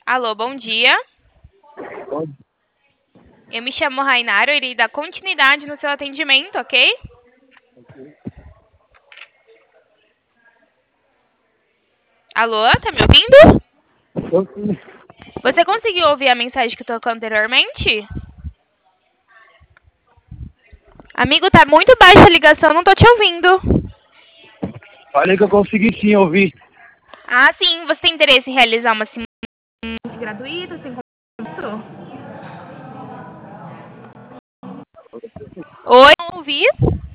Alô, bom dia. Eu me chamo Rainara, eu irei dar continuidade no seu atendimento, ok? Alô, tá me ouvindo? Você conseguiu ouvir a mensagem que tocou anteriormente? Amigo, tá muito baixa a ligação, não tô te ouvindo. Falei que eu consegui sim ouvir. Ah, sim, você tem interesse em realizar uma simulação gratuita, sem compromisso? Oi, não ouvi?